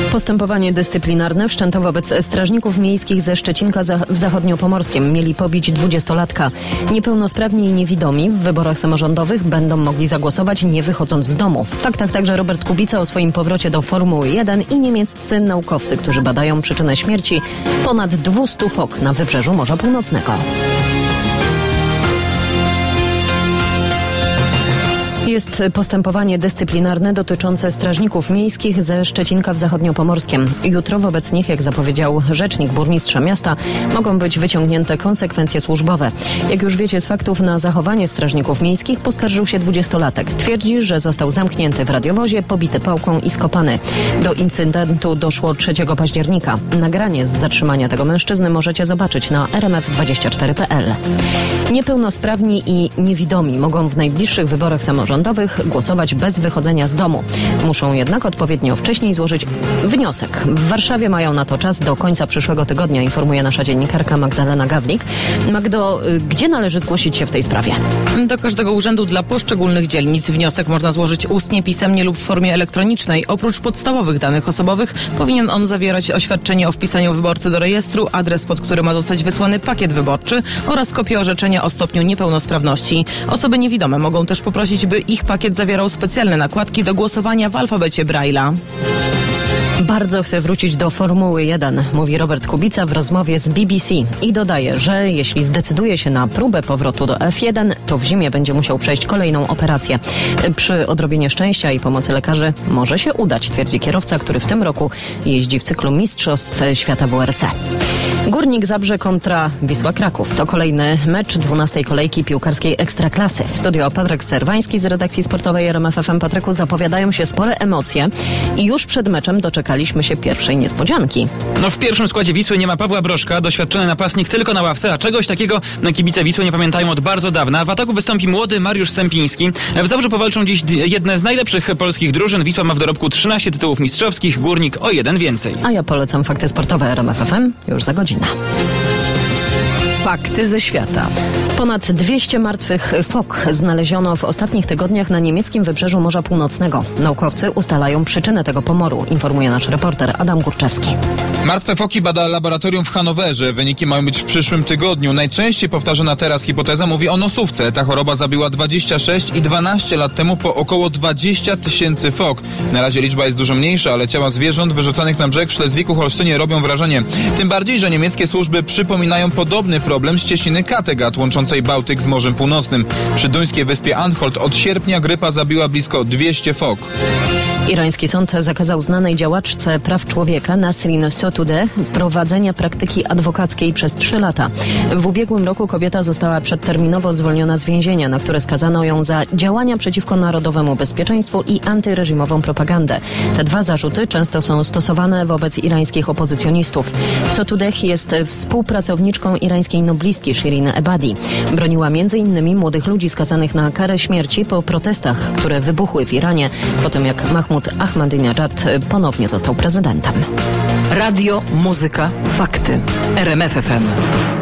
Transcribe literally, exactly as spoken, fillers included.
Postępowanie dyscyplinarne wszczęto wobec strażników miejskich ze Szczecinka w Zachodniopomorskiem. Mieli pobić dwudziestolatka. Niepełnosprawni i niewidomi w wyborach samorządowych będą mogli zagłosować nie wychodząc z domu. W faktach także Robert Kubica o swoim powrocie do Formuły jeden i niemieccy naukowcy, którzy badają przyczynę śmierci ponad dwieście fok na wybrzeżu Morza Północnego. Jest postępowanie dyscyplinarne dotyczące strażników miejskich ze Szczecinka w Zachodniopomorskiem. Jutro wobec nich, jak zapowiedział rzecznik burmistrza miasta, mogą być wyciągnięte konsekwencje służbowe. Jak już wiecie z faktów, na zachowanie strażników miejskich poskarżył się dwudziestolatek. Twierdzi, że został zamknięty w radiowozie, pobity pałką i skopany. Do incydentu doszło trzeciego października. Nagranie z zatrzymania tego mężczyzny możecie zobaczyć na er em ef dwadzieścia cztery kropka pe el. Niepełnosprawni i niewidomi mogą w najbliższych wyborach samorządowych głosować bez wychodzenia z domu. Muszą jednak odpowiednio wcześniej złożyć wniosek. W Warszawie mają na to czas do końca przyszłego tygodnia, informuje nasza dziennikarka Magdalena Gawlik. Magdo, gdzie należy zgłosić się w tej sprawie? Do każdego urzędu dla poszczególnych dzielnic. Wniosek można złożyć ustnie, pisemnie lub w formie elektronicznej. Oprócz podstawowych danych osobowych powinien on zawierać oświadczenie o wpisaniu wyborcy do rejestru, adres, pod który ma zostać wysłany pakiet wyborczy oraz kopię orzeczenia o stopniu niepełnosprawności. Osoby niewidome mogą też poprosić, by ich pakiet zawierał specjalne nakładki do głosowania w alfabecie Braille'a. Bardzo chcę wrócić do Formuły jeden, mówi Robert Kubica w rozmowie z B B C i dodaje, że jeśli zdecyduje się na próbę powrotu do F jeden, to w zimie będzie musiał przejść kolejną operację. Przy odrobinie szczęścia i pomocy lekarzy może się udać, twierdzi kierowca, który w tym roku jeździ w cyklu Mistrzostw Świata W R C. Górnik Zabrze kontra Wisła Kraków. To kolejny mecz dwunastej kolejki piłkarskiej Ekstraklasy. W studio Patryk Serwański z redakcji sportowej R M F F M. Patryku, zapowiadają się spore emocje i już przed meczem doczekaliśmy się pierwszej niespodzianki. No w pierwszym składzie Wisły nie ma Pawła Brożka, doświadczony napastnik tylko na ławce, a czegoś takiego kibice Wisły nie pamiętają od bardzo dawna. W ataku wystąpi młody Mariusz Stępiński. W Zabrzu powalczą dziś jedne z najlepszych polskich drużyn. Wisła ma w dorobku trzynaście tytułów mistrzowskich, Górnik o jeden więcej. A ja polecam fakty sportowe R M F F M już za godzinę. Fakty ze świata. Ponad dwieście martwych fok znaleziono w ostatnich tygodniach na niemieckim wybrzeżu Morza Północnego. Naukowcy ustalają przyczynę tego pomoru, informuje nasz reporter Adam Górczewski. Martwe foki bada laboratorium w Hanowerze. Wyniki mają być w przyszłym tygodniu. Najczęściej powtarzana teraz hipoteza mówi o nosówce. Ta choroba zabiła dwadzieścia sześć i dwanaście lat temu po około dwadzieścia tysięcy fok. Na razie liczba jest dużo mniejsza, ale ciała zwierząt wyrzucanych na brzeg w Szlezwiku-Holsztynie robią wrażenie. Tym bardziej, że niemieckie służby przypominają podobny problem z cieśniny Kattegat łączącej Bałtyk z Morzem Północnym. Przy duńskiej wyspie Anholt od sierpnia grypa zabiła blisko dwieście fok. Irański sąd zakazał znanej działaczce praw człowieka Nasrin Sotoudeh prowadzenia praktyki adwokackiej przez trzy lata. W ubiegłym roku kobieta została przedterminowo zwolniona z więzienia, na które skazano ją za działania przeciwko narodowemu bezpieczeństwu i antyreżimową propagandę. Te dwa zarzuty często są stosowane wobec irańskich opozycjonistów. Sotoudeh jest współpracowniczką irańskiej noblistki Shirin Ebadi. Broniła między innymi młodych ludzi skazanych na karę śmierci po protestach, które wybuchły w Iranie po tym, jak Mahmud Ahmadinejad ponownie został prezydentem. Radio, muzyka, fakty. R M F F M.